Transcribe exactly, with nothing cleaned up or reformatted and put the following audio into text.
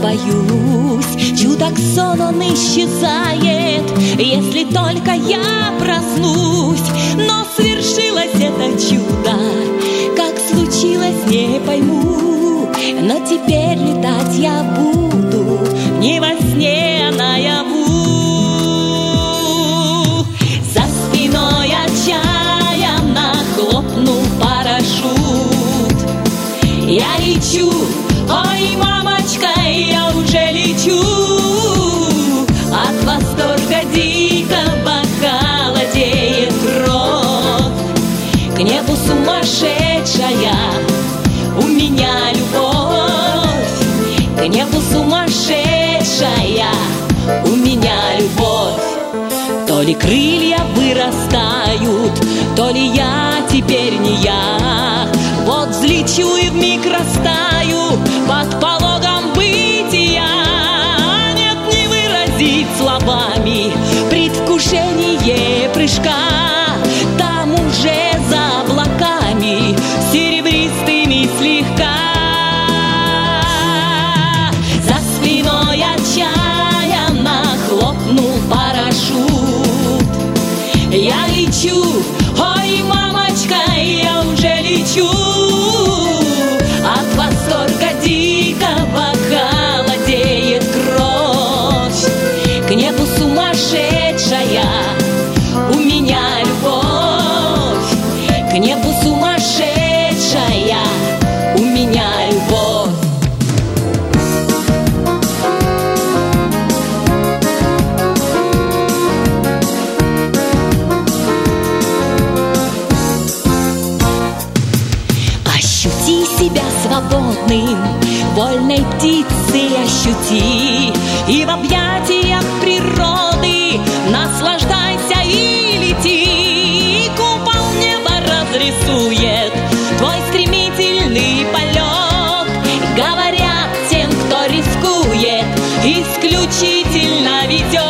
боюсь, чудак сон он исчезает, если только я проснусь. Но свершилось это чудо, как случилось, не пойму. Но теперь летать я буду не во сне, а наяву. За спиной отчаянно хлопнул парашют. Я лечу, ой, мамочка, я уже лечу. От восторга дикого холодеет кровь. К небу сумасшедшая у меня любовь. К небу сумасшедшая у меня любовь. То ли крылья вырастают, то ли я теперь не я. Вот взлечу и вмиг растаю под пологом бытия. Нет, не выразить словами предвкушение прыжка. Там уже за облаками серебристыми слегка. За спиной отчаянно хлопнул парашют. Я лечу, ой, мамочка, я уже лечу. От восторга дикого холодеет кровь. К небу сумасшедшая у меня любовь. К небу сумасшедшая у меня любовь. Ощути себя свободным, вольной птицей ощути. И в объятиях природы наслаждайся и лети. Купол неба разрисует твой стремительный полет. Говорят, тем, кто рискует, исключительно ведет.